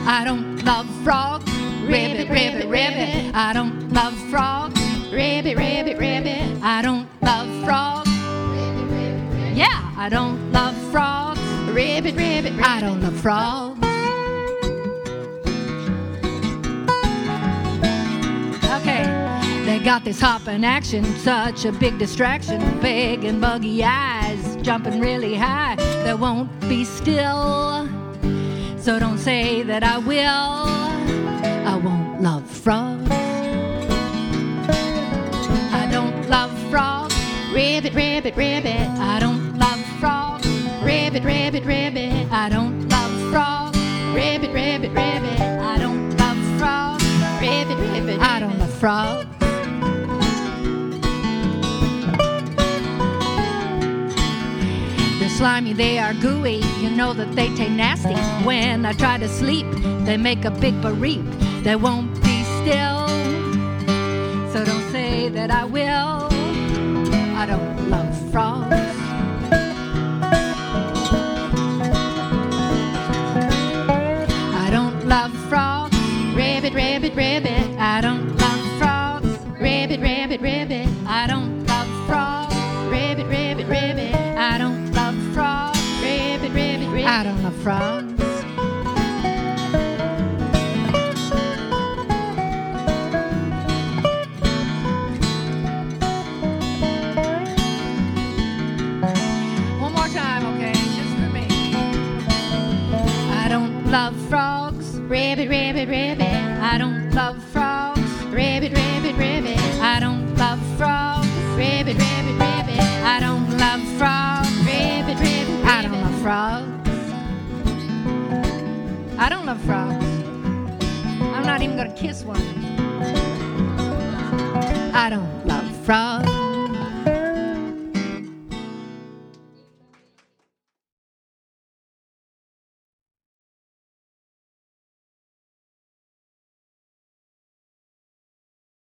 I don't love frogs. Ribbit, ribbit, ribbit. I don't love frogs. Ribbit, ribbit, ribbit. I don't love frogs. Yeah, I don't love frogs. Ribbit, ribbit, ribbit. I don't love frogs. Okay, they got this hopping action, such a big distraction. Big and buggy eyes, jumping really high. They won't be still, so don't say that I will. I won't love frogs. I don't love frogs. Ribbit, ribbit, ribbit. I don't love frogs. Ribbit, ribbit, ribbit. I don't love frogs. Ribbit, ribbit, ribbit. I don't love frogs. Ribbit, ribbit, I don't love frogs. They're slimy, they are gooey. You know that they taste nasty. When I try to sleep, they make a big bereap. They won't be still, so don't say that I will. I don't love frogs. I don't love frogs. Ribbit, ribbit, ribbit. I don't love frogs. Ribbit, ribbit, ribbit. I don't love frogs. Ribbit, ribbit, ribbit. I don't love frogs. Ribbit, ribbit, ribbit. I don't love frogs. Love frogs, ribbit, ribbit, ribbit. I don't love frogs, ribbit, ribbit, ribbit. I don't love frogs, ribbit, ribbit, ribbit. I don't love frogs, ribbit, ribbit, ribbit. I don't love frogs. I don't love frogs. I'm not even gonna kiss one. I don't love frogs.